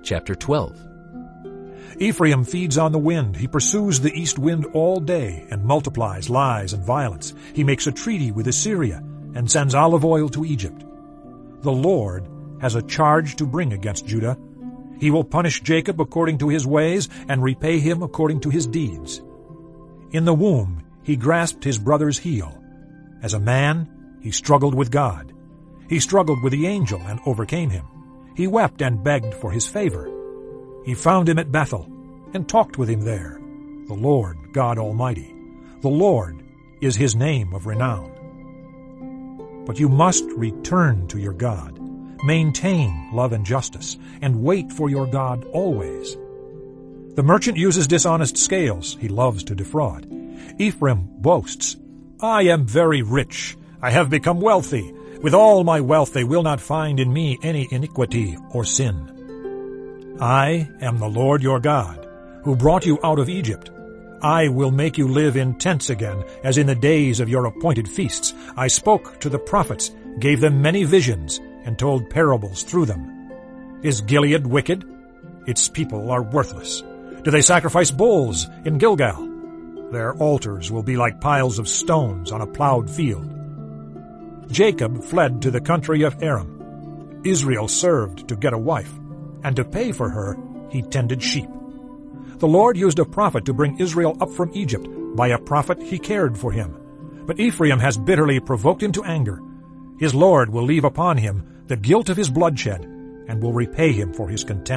Chapter 12. Ephraim feeds on the wind. He pursues the east wind all day and multiplies lies and violence. He makes a treaty with Assyria and sends olive oil to Egypt. The Lord has a charge to bring against Judah. He will punish Jacob according to his ways and repay him according to his deeds. In the womb he grasped his brother's heel. As a man, he struggled with God. He struggled with the angel and overcame him. He wept and begged for his favor. He found him at Bethel and talked with him there. The Lord God Almighty. The Lord is his name of renown. But you must return to your God. Maintain love and justice, and wait for your God always. The merchant uses dishonest scales. He loves to defraud. Ephraim boasts, I am very rich. I have become wealthy. With all my wealth they will not find in me any iniquity or sin. I am the Lord your God, who brought you out of Egypt. I will make you live in tents again, as in the days of your appointed feasts. I spoke to the prophets, gave them many visions, and told parables through them. Is Gilead wicked? Its people are worthless. Do they sacrifice bulls in Gilgal? Their altars will be like piles of stones on a plowed field. Jacob fled to the country of Aram. Israel served to get a wife, and to pay for her he tended sheep. The Lord used a prophet to bring Israel up from Egypt. By a prophet he cared for him. But Ephraim has bitterly provoked him to anger. His Lord will leave upon him the guilt of his bloodshed, and will repay him for his contempt.